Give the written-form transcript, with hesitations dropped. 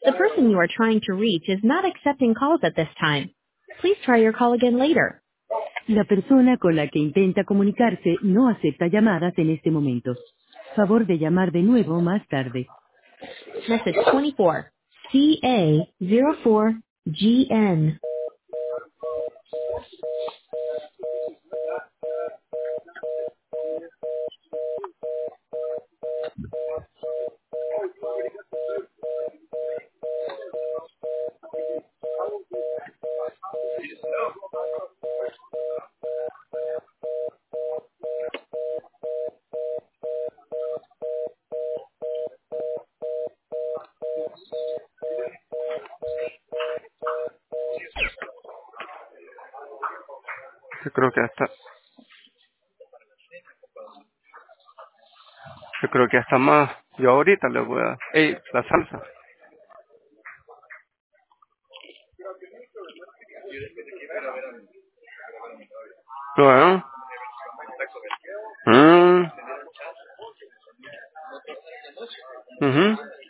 The person you are trying to reach is not accepting calls at this time. Please try your call again later. La persona con la que intenta comunicarse no acepta llamadas en este momento. Favor de llamar de nuevo más tarde. Message 24. CA04GN. Yo creo que hasta más. Yo ahorita le voy a... ¡Ey! La salsa. Bueno. Mhm.